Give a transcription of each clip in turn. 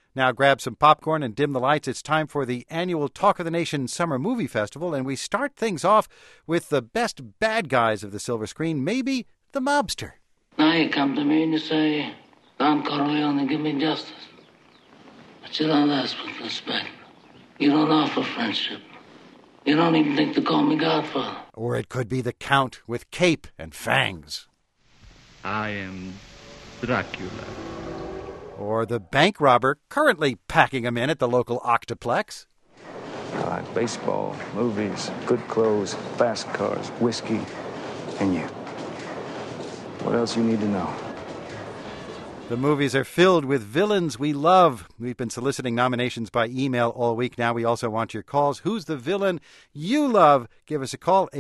Now grab some popcorn and dim the lights. It's time for the annual Talk of the Nation Summer Movie Festival, and we start things off with the best bad guys of the silver screen, maybe the mobster. Now you come to me and you say, Don Corleone, give me justice. But you don't ask with respect. You don't offer friendship. You don't even think to call me Godfather. Or it could be the Count with cape and fangs. I am Dracula. Or the bank robber currently packing them in at the local Octoplex. I like baseball, movies, good clothes, fast cars, whiskey, and you. What else you need to know? The movies are filled with villains we love. We've been soliciting nominations by email all week. Now we also want your calls. Who's the villain you love? Give us a call,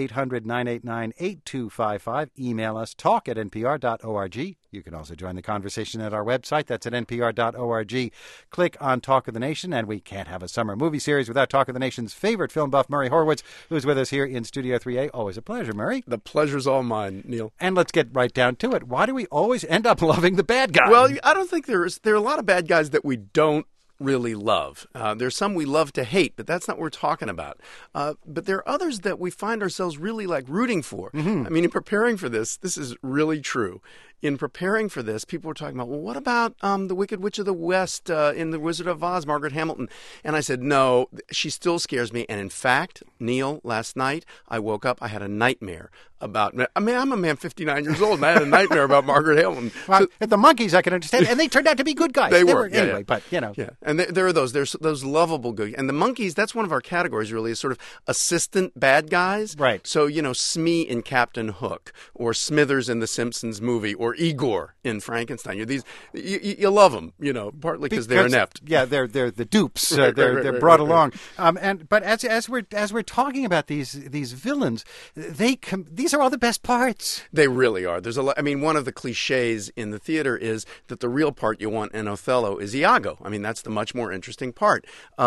800-989-8255. Email us, talk@npr.org. You can also join the conversation at our website. That's at npr.org. Click on Talk of the Nation, and we can't have a summer movie series without Talk of the Nation's favorite film buff, Murray Horowitz, who's with us here in Studio 3A. Always a pleasure, Murray. The pleasure's all mine, Neil. And let's get right down to it. Why do we always end up loving the bad guy? Well, I don't think there are a lot of bad guys that we don't really love. There's some we love to hate, but that's not what we're talking about. But there are others that we find ourselves really like rooting for. Mm-hmm. I mean, in preparing for this is really true. In preparing for this, people were talking about, well, what about the Wicked Witch of the West in The Wizard of Oz, Margaret Hamilton? And I said, no, she still scares me. And in fact, Neil, last night, I woke up, I had a nightmare about, I'm a man 59 years old, and I had a nightmare about Margaret Hamilton. Well, the monkeys, I can understand, and they turned out to be good guys. They were. Anyway, yeah. But, you know. Yeah, and there are there's those lovable good, and the monkeys, that's one of our categories, really, is sort of assistant bad guys. Right. So, Smee in Captain Hook, or Smithers in the Simpsons movie, or Igor in Frankenstein. You love them, partly because they're inept. Yeah, they're the dupes. Right, they're brought along. But as we're talking about these villains, these are all the best parts. They really are. There's a lot. I mean, one of the cliches in the theater is that the real part you want in Othello is Iago. I mean, that's the much more interesting part.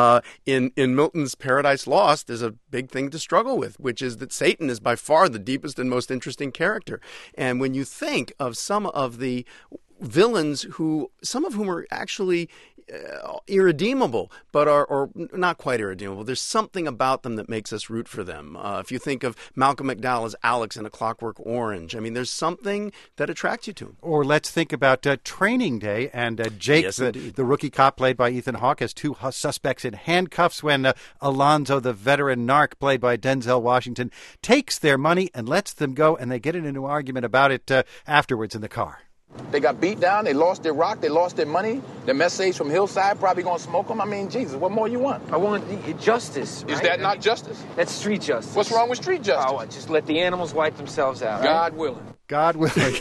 In Milton's Paradise Lost, there's a big thing to struggle with, which is that Satan is by far the deepest and most interesting character. And when you think of some of the villains some of whom are actually irredeemable, but are not quite irredeemable. There's something about them that makes us root for them. If you think of Malcolm McDowell as Alex in A Clockwork Orange, I mean, there's something that attracts you to him. Or let's think about Training Day and Jake, yes, the rookie cop played by Ethan Hawke, has two suspects in handcuffs when Alonzo, the veteran narc played by Denzel Washington, takes their money and lets them go, and they get into an argument about it afterwards in the car. They got beat down, they lost their rock, they lost their money. The messages from Hillside probably going to smoke them. I mean, Jesus, what more you want? I want justice. Is that not justice? That's street justice. What's wrong with street justice? Oh, just let the animals wipe themselves out. God willing. God willing.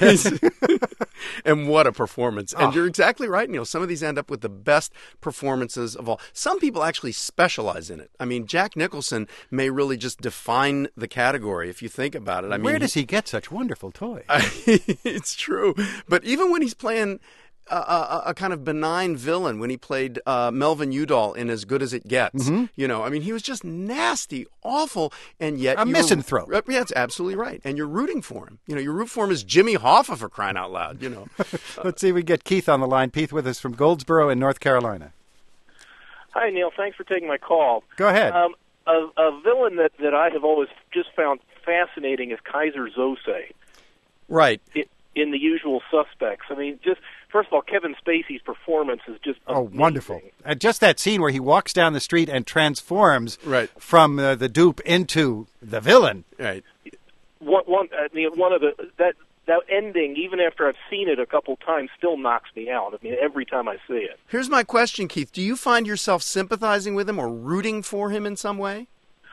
And what a performance. And you're exactly right, Neil. Some of these end up with the best performances of all. Some people actually specialize in it. I mean, Jack Nicholson may really just define the category if you think about it. I mean, where does he get such wonderful toys? It's true. But even when he's playing a kind of benign villain, when he played Melvin Udall in As Good as It Gets, I mean, he was just nasty, awful, and yet a misanthrope. Yeah, that's absolutely right. And you're rooting for him. You root for him as Jimmy Hoffa, for crying out loud. Let's see if we get Keith on the line. Keith with us from Goldsboro in North Carolina. Hi, Neil. Thanks for taking my call. Go ahead. A villain that I have always just found fascinating is Kaiser Sose. Right. In The Usual Suspects. I mean, just first of all, Kevin Spacey's performance is just amazing. Wonderful. Just that scene where he walks down the street and transforms from the dupe into the villain. Right. One of that ending, even after I've seen it a couple times, still knocks me out. I mean, every time I see it. Here's my question, Keith. Do you find yourself sympathizing with him or rooting for him in some way?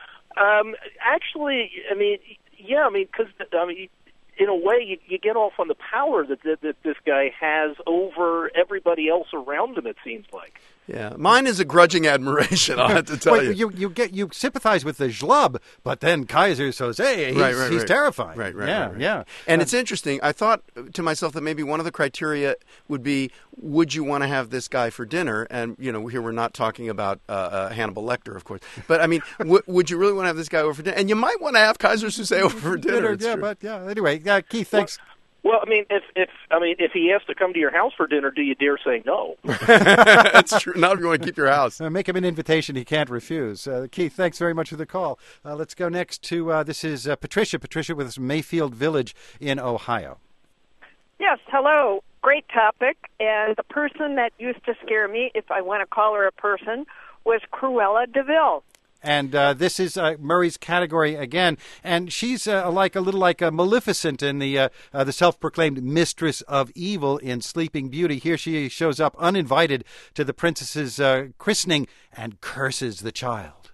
Actually, I mean, yeah, because in a way, you get off on the power that this guy has over everybody else around him, it seems like. Yeah, mine is a grudging admiration, I'll have to tell you. You sympathize with the schlub, but then Kaiser Soze, he's terrifying. Right. And it's interesting. I thought to myself that maybe one of the criteria would be, would you want to have this guy for dinner? And, here we're not talking about Hannibal Lecter, of course. But, I mean, would you really want to have this guy over for dinner? And you might want to have Kaiser Soze over for dinner. Anyway, Keith, thanks. Well, I mean, if he asks to come to your house for dinner, do you dare say no? That's true. Not if you want to keep your house. Make him an invitation he can't refuse. Keith, thanks very much for the call. Let's go next to, this is Patricia. Patricia with Mayfield Village in Ohio. Yes, hello. Great topic. And the person that used to scare me, if I want to call her a person, was Cruella de Vil. And this is Murray's category again, and she's a little like Maleficent in the self-proclaimed mistress of evil in Sleeping Beauty. Here she shows up uninvited to the princess's christening and curses the child.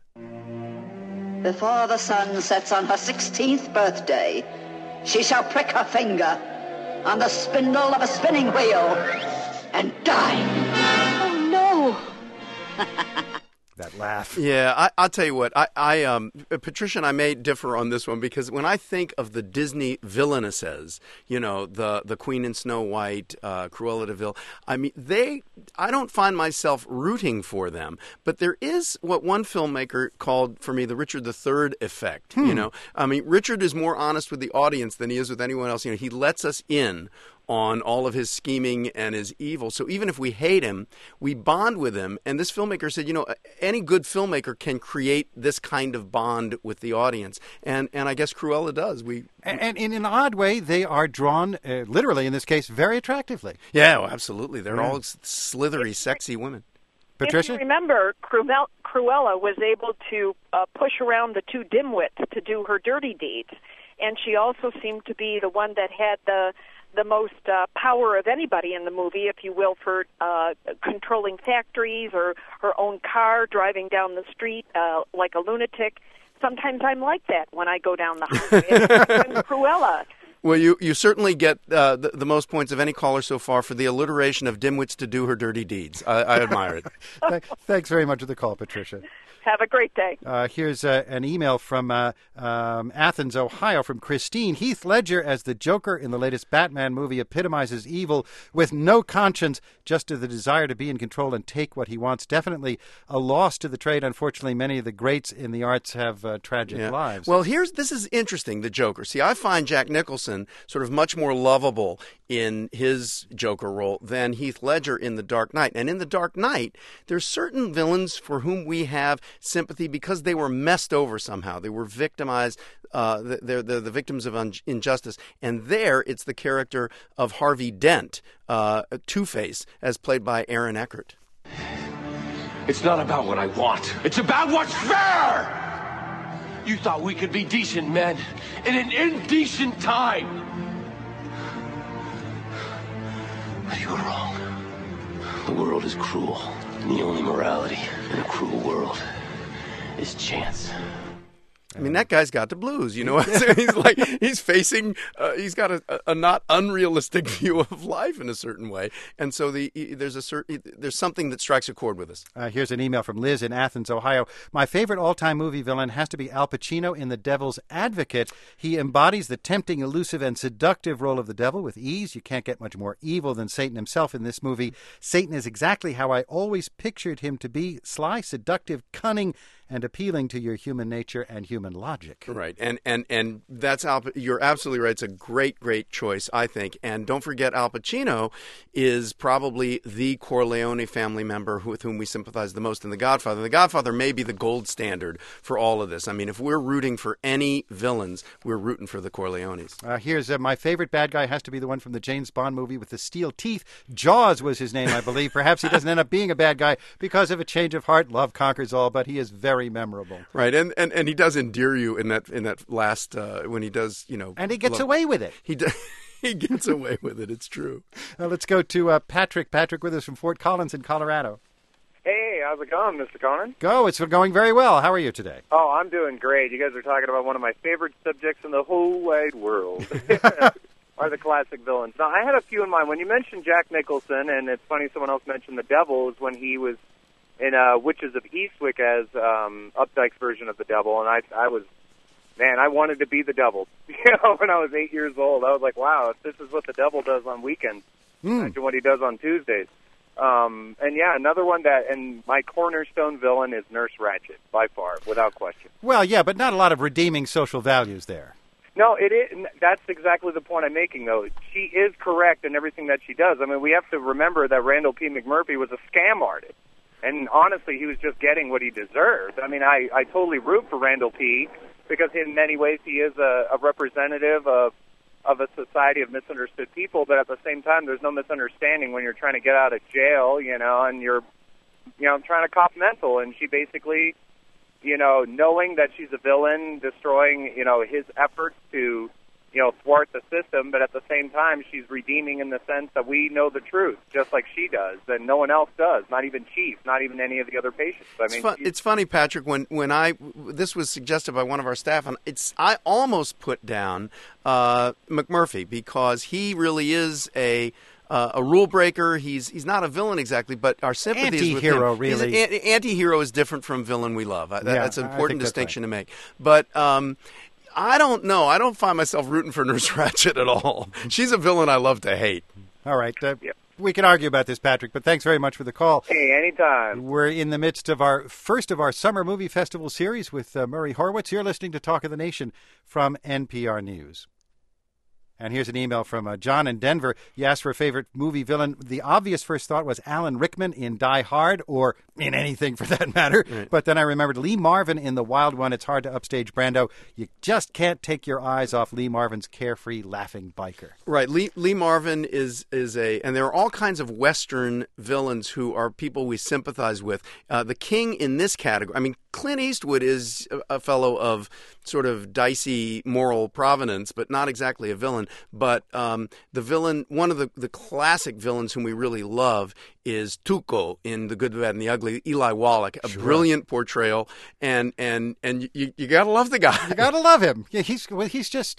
Before the sun sets on her 16th birthday, she shall prick her finger on the spindle of a spinning wheel and die. Oh, no. That laugh. Yeah, I'll tell you what. Patricia and I may differ on this one because when I think of the Disney villainesses, the Queen in Snow White, Cruella de Vil, I mean, I don't find myself rooting for them. But there is what one filmmaker called for me the Richard III effect. I mean, Richard is more honest with the audience than he is with anyone else. He lets us in on all of his scheming and his evil. So even if we hate him, we bond with him. And this filmmaker said, any good filmmaker can create this kind of bond with the audience. And I guess Cruella does. And in an odd way, they are drawn, literally in this case, very attractively. Yeah, well, absolutely. They're all slithery, sexy women. Patricia? If you remember, Cruella was able to push around the two dimwits to do her dirty deeds. And she also seemed to be the one that had the most power of anybody in the movie, if you will, for controlling factories or her own car, driving down the street like a lunatic. Sometimes I'm like that when I go down the highway. And Cruella. Well, you certainly get the most points of any caller so far for the alliteration of dimwits to do her dirty deeds. I admire it. Thanks very much for the call, Patricia. Have a great day. Here's an email from Athens, Ohio, from Christine. Heath Ledger as the Joker in the latest Batman movie epitomizes evil with no conscience, just to the desire to be in control and take what he wants. Definitely a loss to the trade. Unfortunately, many of the greats in the arts have tragic lives. Well, this is interesting, the Joker. See, I find Jack Nicholson sort of much more lovable in his Joker role than Heath Ledger in The Dark Knight. And in The Dark Knight, there's certain villains for whom we have sympathy because they were messed over somehow. They were victimized. They're the victims of injustice. And there, it's the character of Harvey Dent, Two-Face, as played by Aaron Eckhart. It's not about what I want. It's about what's fair! You thought we could be decent men in an indecent time. But you were wrong. The world is cruel. And the only morality in a cruel world is chance. I mean, that guy's got the blues, he's facing, he's got a not unrealistic view of life in a certain way. And so there's something that strikes a chord with us. Here's an email from Liz in Athens, Ohio. My favorite all-time movie villain has to be Al Pacino in The Devil's Advocate. He embodies the tempting, elusive, and seductive role of the devil with ease. You can't get much more evil than Satan himself in this movie. Satan is exactly how I always pictured him to be: sly, seductive, cunning, and appealing to your human nature and human logic. Right. And that's you're absolutely right. It's a great, great choice, I think. And don't forget, Al Pacino is probably the Corleone family member with whom we sympathize the most in The Godfather. The Godfather may be the gold standard for all of this. I mean, if we're rooting for any villains, we're rooting for the Corleones. Here's my favorite bad guy has to be the one from the James Bond movie with the steel teeth. Jaws was his name, I believe. Perhaps he doesn't end up being a bad guy because of a change of heart. Love conquers all, but he is very memorable. Right, and he does endear you in that last when he does, and he gets away with it. He gets away with it. It's true. Let's go to Patrick. Patrick with us from Fort Collins in Colorado. Hey, how's it going, Mr. Conan? It's going very well. How are you today? Oh, I'm doing great. You guys are talking about one of my favorite subjects in the whole wide world. Are the classic villains. Now, I had a few in mind. When you mentioned Jack Nicholson, and it's funny someone else mentioned the devil, is when he was in Witches of Eastwick as Updike's version of the devil, and I wanted to be the devil. When I was 8 years old, I was like, wow, if this is what the devil does on weekends, imagine what he does on Tuesdays. Another one and my cornerstone villain is Nurse Ratched, by far, without question. Well, yeah, but not a lot of redeeming social values there. No, it is. That's exactly the point I'm making, though. She is correct in everything that she does. I mean, we have to remember that Randall P. McMurphy was a scam artist. And honestly, he was just getting what he deserved. I mean, I totally root for Randall P. because in many ways he is a representative of a society of misunderstood people, but at the same time, there's no misunderstanding when you're trying to get out of jail, and you're, trying to cop mental. And she basically, knowing that she's a villain, destroying, his efforts to, thwart the system, but at the same time, she's redeeming in the sense that we know the truth, just like she does, and no one else does, not even Chief, not even any of the other patients. I mean, it's funny, Patrick, when this was suggested by one of our staff, and I almost put down McMurphy because he really is a rule breaker. He's not a villain exactly, but our sympathy is with him. Anti-hero, really. Anti-hero is different from villain we love. That's an important distinction to make. But I don't know. I don't find myself rooting for Nurse Ratched at all. She's a villain I love to hate. All right. We can argue about this, Patrick, but thanks very much for the call. Hey, anytime. We're in the midst of our first of our Summer Movie Festival series with Murray Horwitz. You're listening to Talk of the Nation from NPR News. And here's an email from John in Denver. You asked for a favorite movie villain. The obvious first thought was Alan Rickman in Die Hard, or in anything for that matter. Right. But then I remembered Lee Marvin in The Wild One. It's hard to upstage Brando. You just can't take your eyes off Lee Marvin's carefree, laughing biker. Right. Lee Marvin is and there are all kinds of Western villains who are people we sympathize with. The king in this category, I mean, Clint Eastwood is a fellow of sort of dicey moral provenance, but not exactly a villain. But the villain, one of the classic villains whom we really love is Tuco in The Good, the Bad, and the Ugly. Eli Wallach, a brilliant portrayal, and you gotta love the guy. You gotta love him. Yeah, he's just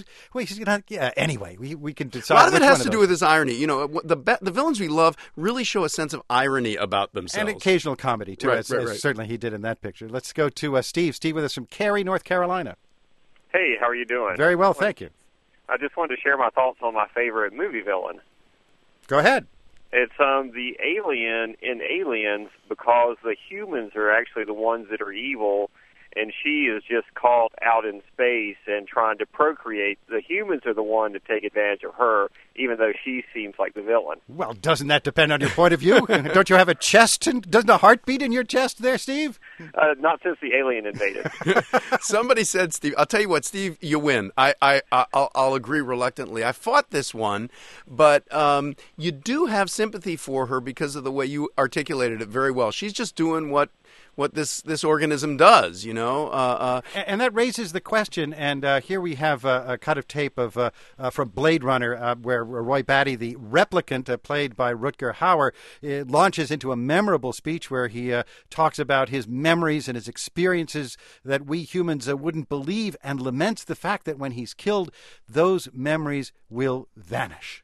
anyway, we can decide. A lot of it has to do with his irony. The villains we love really show a sense of irony about themselves, and occasional comedy too. Right. Certainly he did in that picture. Let's go to Steve. Steve with us from Cary, North Carolina. Hey, how are you doing? Very well, thank you. I just wanted to share my thoughts on my favorite movie villain. Go ahead. It's the alien in Aliens, because the humans are actually the ones that are evil, and she is just caught out in space and trying to procreate. The humans are the one to take advantage of her, even though she seems like the villain. Well, doesn't that depend on your point of view? Don't you have a chest? Doesn't a heart beat in your chest there, Steve? Not since the alien invaded. Somebody said, Steve, I'll tell you what, Steve, you win. I'll agree reluctantly. I fought this one, but you do have sympathy for her because of the way you articulated it very well. She's just doing what this organism does, and that raises the question. And here we have a cut of tape of from Blade Runner, where Roy Batty, the replicant played by Rutger Hauer, launches into a memorable speech where he talks about his memories and his experiences that we humans wouldn't believe, and laments the fact that when he's killed, those memories will vanish.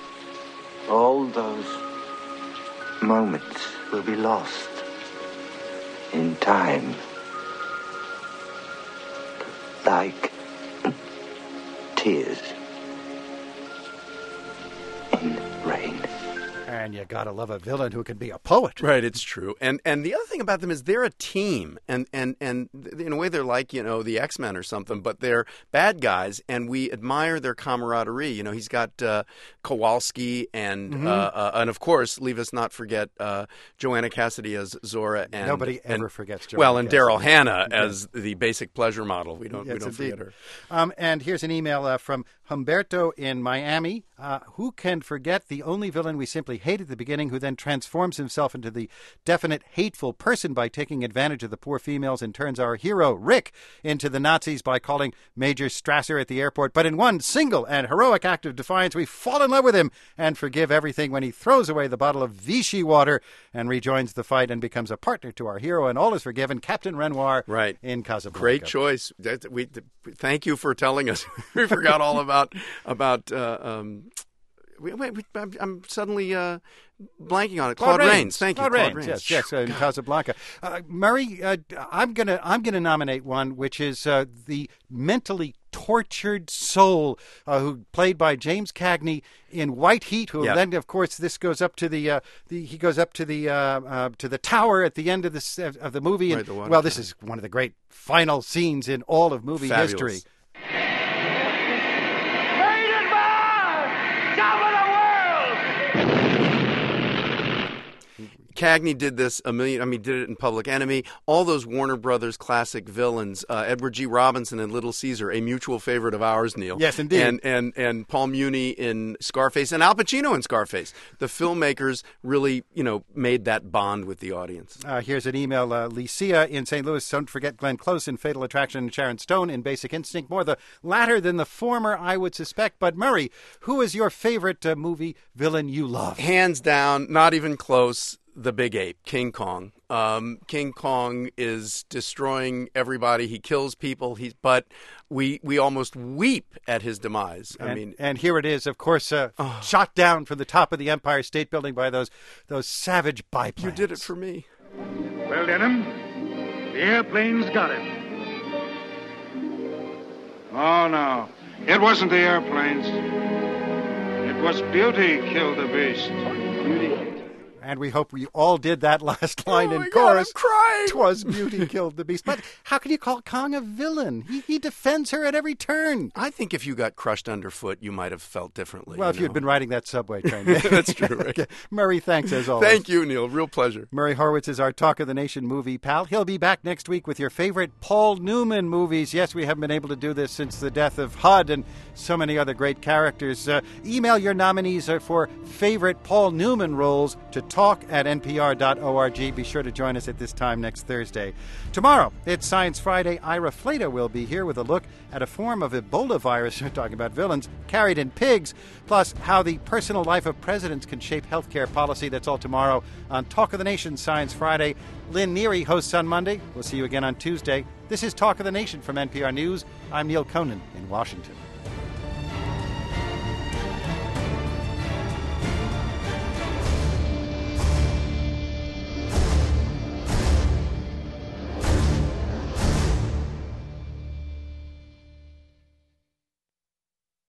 All those moments will be lost in time, like tears in rain. And you gotta love a villain who can be a poet. Right, it's true. And the other thing about them is they're a team, and in a way they're like, the X-Men or something, but they're bad guys, and we admire their camaraderie. He's got Kowalski and of course, leave us not forget Joanna Cassidy as Zora, and nobody ever forgets Joanna. Well, and Daryl Hannah as the basic pleasure model. We don't forget her. And here's an email from Humberto in Miami. Who can forget the only villain we simply hate at the beginning, who then transforms himself into the definite hateful person by taking advantage of the poor females and turns our hero, Rick, into the Nazis by calling Major Strasser at the airport. But in one single and heroic act of defiance, we fall in love with him and forgive everything when he throws away the bottle of Vichy water and rejoins the fight and becomes a partner to our hero, and all is forgiven, Captain Renoir in Casablanca. Great choice. Thank you for telling us. We forgot all about I'm suddenly blanking on it. Claude Rains. Thank you. Claude Rains. Yes, in Casablanca. Murray, I'm gonna nominate one, which is the mentally tortured soul who played by James Cagney in White Heat. Who then, of course, this goes up to the tower at the end of the movie. And, this is one of the great final scenes in all of movie history. Cagney did this did it in Public Enemy. All those Warner Brothers classic villains, Edward G. Robinson in Little Caesar, a mutual favorite of ours, Neil. Yes, indeed. And Paul Muni in Scarface and Al Pacino in Scarface. The filmmakers really, made that bond with the audience. Here's an email. Licia in St. Louis. Don't forget Glenn Close in Fatal Attraction and Sharon Stone in Basic Instinct. More the latter than the former, I would suspect. But Murray, who is your favorite movie villain you love? Hands down, not even close, the Big Ape, King Kong. King Kong is destroying everybody. He kills people. But we almost weep at his demise. And here it is, of course, shot down from the top of the Empire State Building by those savage biplanes. You did it for me. Well, Denham, the airplane's got him. Oh, no. It wasn't the airplanes. It was beauty killed the beast. Beauty. And we hope we all did that last line in God, chorus. I'm crying. 'Twas beauty killed the beast. But how can you call Kong a villain? He defends her at every turn. I think if you got crushed underfoot, you might have felt differently. Well, if you'd been riding that subway train. That's true, right? Okay. Murray, thanks as always. Thank you, Neil. Real pleasure. Murray Horwitz is our Talk of the Nation movie pal. He'll be back next week with your favorite Paul Newman movies. Yes, we haven't been able to do this since the death of HUD and so many other great characters. Email your nominees for favorite Paul Newman roles to talk@npr.org. Be sure to join us at this time next Thursday. Tomorrow, it's Science Friday. Ira Flatow will be here with a look at a form of Ebola virus, we're talking about villains, carried in pigs, plus how the personal life of presidents can shape healthcare policy. That's all tomorrow on Talk of the Nation Science Friday. Lynn Neary hosts on Monday. We'll see you again on Tuesday. This is Talk of the Nation from NPR News. I'm Neil Conan in Washington.